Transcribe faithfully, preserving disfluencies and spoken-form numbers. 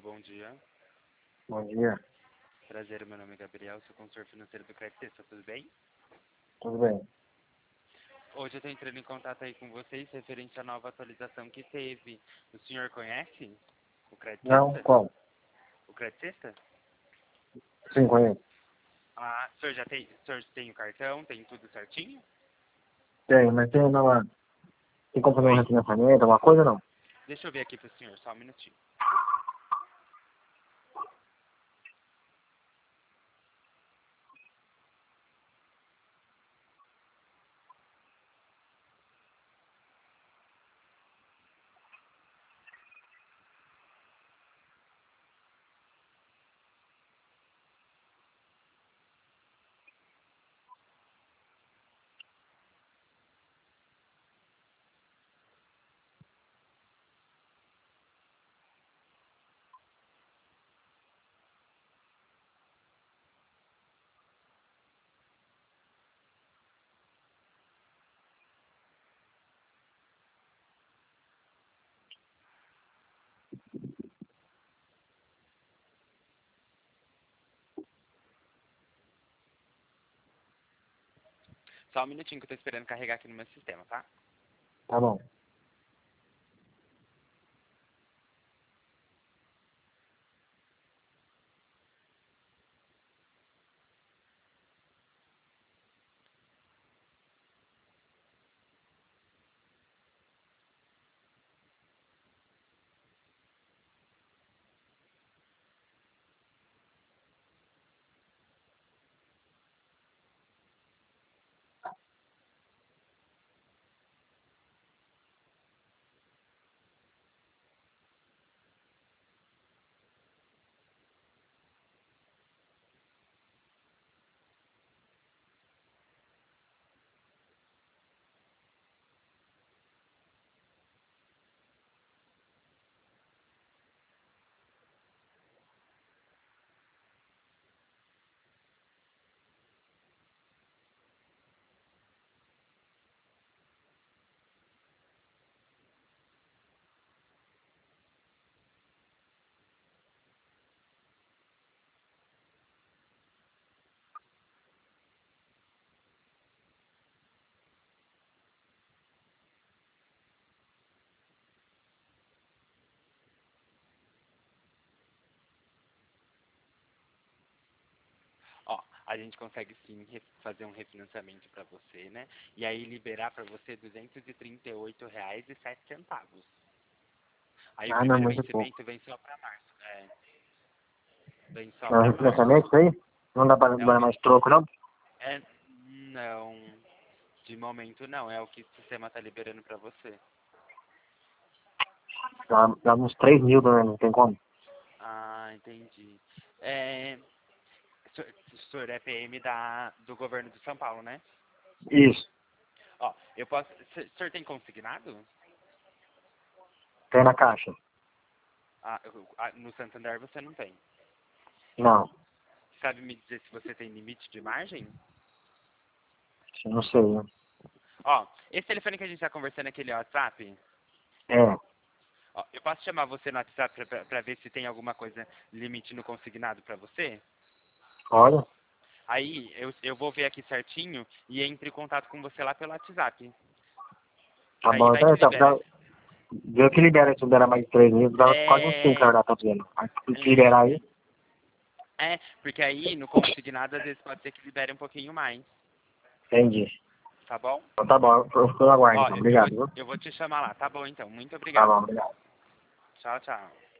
bom dia. Bom dia. Prazer, meu nome é Gabriel, sou consultor financeiro do Credit Suisse, tudo bem? Tudo bem. Hoje eu estou entrando em contato aí com vocês referente à nova atualização que teve. O senhor conhece o Credit Não? Suisse? Qual? O Credit Suisse? Sim, conheço. Ah, o senhor já tem, o senhor tem o cartão, tem tudo certinho? Tem, mas tem uma... Tem como fazer um Oi? refinanciamento, alguma coisa não? Deixa eu ver aqui pro senhor, só um minutinho. Só um minutinho que eu tô esperando carregar aqui no meu sistema, tá? Tá bom. Ó, a gente consegue sim re- fazer um refinanciamento para você, né? E aí liberar para você duzentos e trinta e oito reais e sete centavos. Aí o Ah, não, primeiro muito pouco. vencimento vem só para março. É, vem só É um para março. refinanciamento isso aí? Não dá pra É um dar re- mais troco, não? é, não, de momento não, é o que o sistema tá liberando para você. Dá, dá uns três mil, né? Não tem como. Ah, entendi. É, o senhor o senhor é P M da, do governo de São Paulo, né? Isso. Ó, eu posso. O senhor tem consignado? Tem na caixa? Ah, eu- ah, no Santander você não tem. Não. Sabe me dizer se você tem limite de margem? Não sei, né? Ó, esse telefone que a gente tá conversando aqui, ele é WhatsApp? É. Ó, eu posso chamar você no WhatsApp pra, pra, pra ver se tem alguma coisa limite no consignado pra você? Olha. Aí eu, eu vou ver aqui certinho e entre em contato com você lá pelo WhatsApp. Tá Que aí bom. vai Então, que então, libera. dá, viu que libera, se libera mais de três mil, dá quase uns cinco, na É, verdade, tá dizendo. Aí, se é, liberar aí, é, porque aí no consignado às vezes pode ser que libere um pouquinho mais, entendi. tá bom? Então tá bom, eu fico no aguardo, Ó, então. eu vou, Obrigado, viu? eu vou te chamar lá, tá bom então. Muito Tá obrigado. bom, obrigado. Tchau, tchau.